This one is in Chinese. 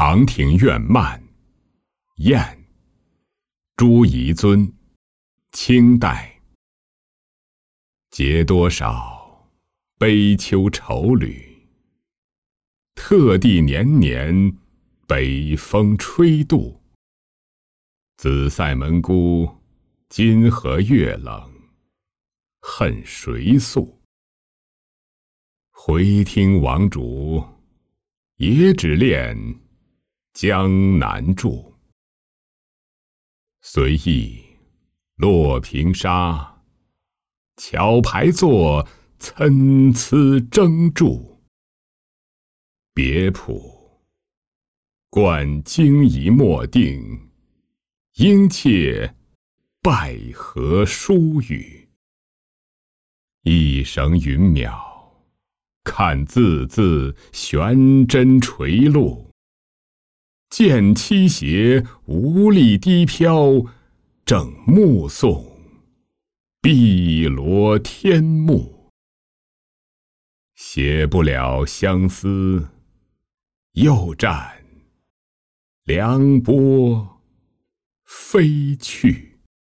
长亭怨漫，燕，朱彝尊，清代。结多少悲秋愁侣，特地年年北风吹度。子塞门姑，今何月冷，恨谁诉？回听王主，也只恋江南住。随意落平沙，巧排座参差争著。别谱，冠惊疑莫定，应切拜何疏语？一绳云邈，看字字悬针垂露。见妻鞋无力低飘，正目送碧罗天幕。写不了相思，又占凉波飞去。